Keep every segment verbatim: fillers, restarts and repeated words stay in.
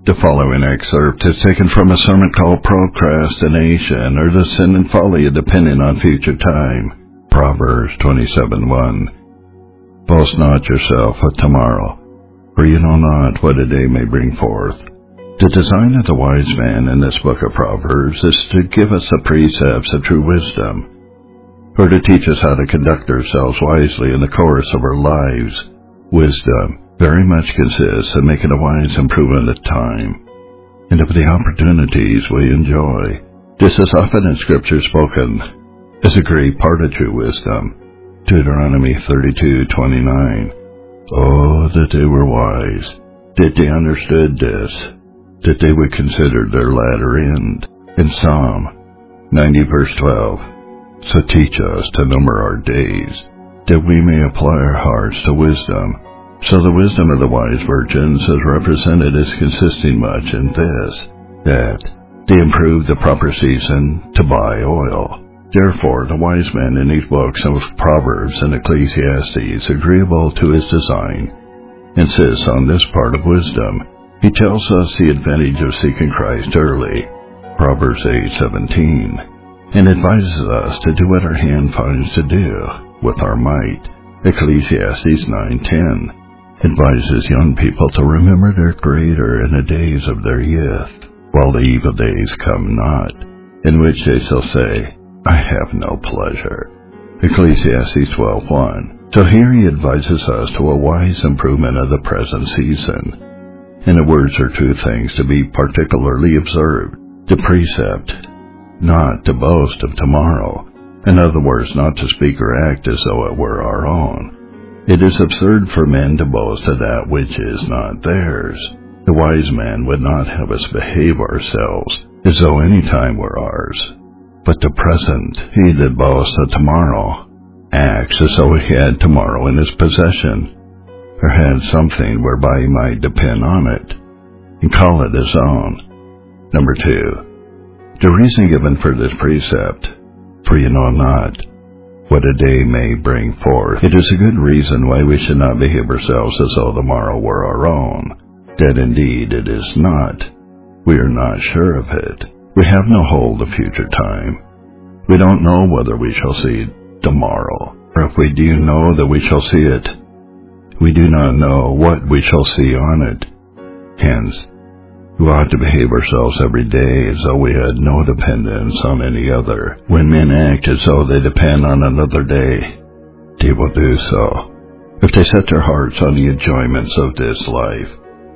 The following excerpt is taken from a sermon called Procrastination, or the Sin and Folly of Depending on Future Time. Proverbs twenty-seven one. Boast not yourself of tomorrow, for you know not what a day may bring forth. The design of the wise man in this book of Proverbs is to give us the precepts of true wisdom, or to teach us how to conduct ourselves wisely in the course of our lives. Wisdom very much consists in making a wise improvement of time and of the opportunities we enjoy. This is often in Scripture spoken as a great part of true wisdom. Deuteronomy thirty-two twenty-nine. Oh, that they were wise, that they understood this, that they would consider their latter end. In Psalm ninety verse twelve. So teach us to number our days, that we may apply our hearts to wisdom. So the wisdom of the wise virgins is represented as consisting much in this, that they improve the proper season to buy oil. Therefore, the wise man in these books of Proverbs and Ecclesiastes, agreeable to his design, insists on this part of wisdom. He tells us the advantage of seeking Christ early, Proverbs eight seventeen, and advises us to do what our hand finds to do with our might, Ecclesiastes nine ten. Advises young people to remember their Creator in the days of their youth, while the evil days come not, in which they shall say, I have no pleasure. Ecclesiastes twelve one. So here he advises us to a wise improvement of the present season. And the words are two things to be particularly observed. The precept, not to boast of tomorrow. In other words, not to speak or act as though it were our own. It is absurd for men to boast of that which is not theirs. The wise man would not have us behave ourselves as though any time were ours. But the present, he that boasts of tomorrow, acts as though he had tomorrow in his possession, or had something whereby he might depend on it, and call it his own. Number two, the reason given for this precept, for you know not what a day may bring forth. It is a good reason why we should not behave ourselves as though the morrow were our own. That indeed it is not. We are not sure of it. We have no hold of future time. We don't know whether we shall see tomorrow, or if we do know that we shall see it, we do not know what we shall see on it. Hence, we ought to behave ourselves every day as though we had no dependence on any other. When men act as though they depend on another day, they will do so if they set their hearts on the enjoyments of this life.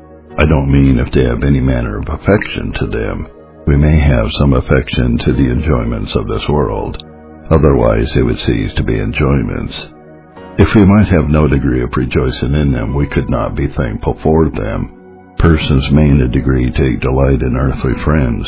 I don't mean if they have any manner of affection to them. We may have some affection to the enjoyments of this world, otherwise they would cease to be enjoyments. If we might have no degree of rejoicing in them, we could not be thankful for them. Persons may in a degree take delight in earthly friends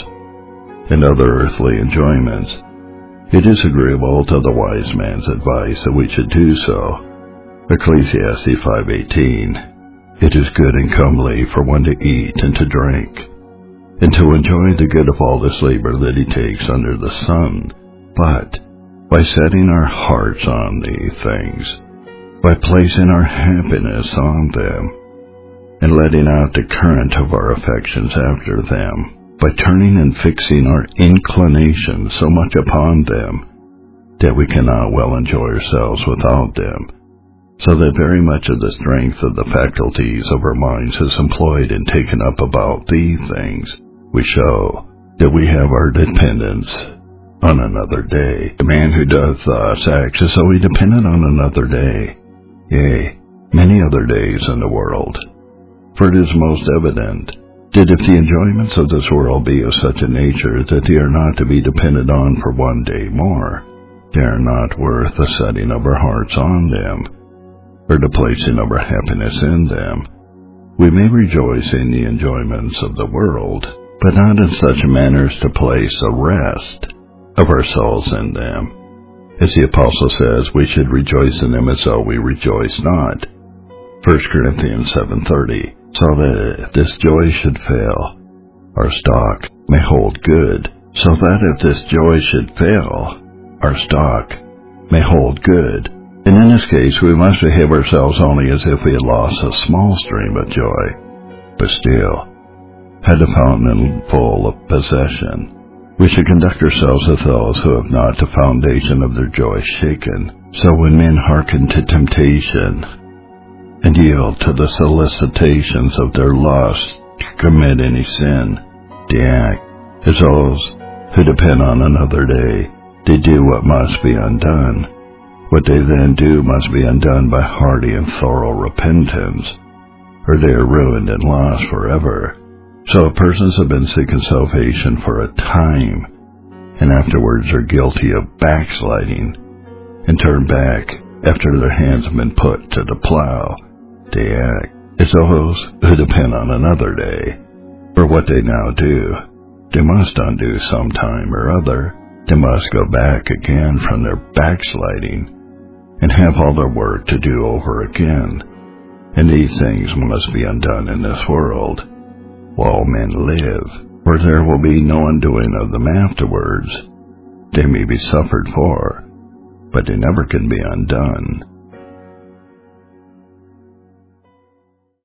and other earthly enjoyments. It is agreeable to the wise man's advice that we should do so. Ecclesiastes five eighteen. It is good and comely for one to eat and to drink, and to enjoy the good of all this labor that he takes under the sun, but by setting our hearts on these things, by placing our happiness on them, and letting out the current of our affections after them, by turning and fixing our inclination so much upon them that we cannot well enjoy ourselves without them, so that very much of the strength of the faculties of our minds is employed and taken up about these things, we show that we have our dependence on another day. The man who does thus acts as though he depended on another day, yea, many other days in the world. For it is most evident that if the enjoyments of this world be of such a nature that they are not to be depended on for one day more, they are not worth the setting of our hearts on them, or the placing of our happiness in them. We may rejoice in the enjoyments of the world, but not in such a manner as to place a rest of our souls in them. As the Apostle says, we should rejoice in them as though we rejoice not. First Corinthians seven thirty. So that if this joy should fail, our stock may hold good. So that if this joy should fail, our stock may hold good. And in this case, we must behave ourselves only as if we had lost a small stream of joy. But still, had a fountain full of possession. We should conduct ourselves as those who have not the foundation of their joy shaken. So when men hearken to temptation and yield to the solicitations of their lust to commit any sin, they act as those who depend on another day. They do what must be undone. What they then do must be undone by hearty and thorough repentance, or they are ruined and lost forever. So if persons have been seeking salvation for a time, and afterwards are guilty of backsliding, and turn back after their hands have been put to the plow, they act as those who depend on another day. For what they now do, they must undo sometime or other. They must go back again from their backsliding, and have all their work to do over again. And these things must be undone in this world, while men live, for there will be no undoing of them afterwards. They may be suffered for, but they never can be undone.